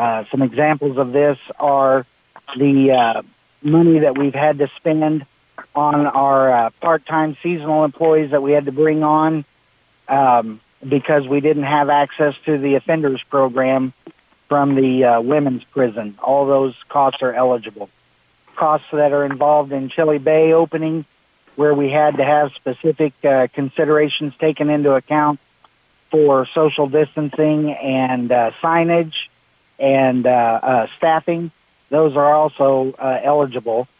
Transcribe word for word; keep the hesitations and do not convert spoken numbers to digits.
Uh, some examples of this are the uh, money that we've had to spend on our uh, part-time seasonal employees that we had to bring on um, because we didn't have access to the offenders program from the uh, women's prison. All those costs are eligible. Costs that are involved in Chili Bay opening, where we had to have specific uh, considerations taken into account for social distancing and uh, signage and uh, uh, staffing. Those are also uh, eligible.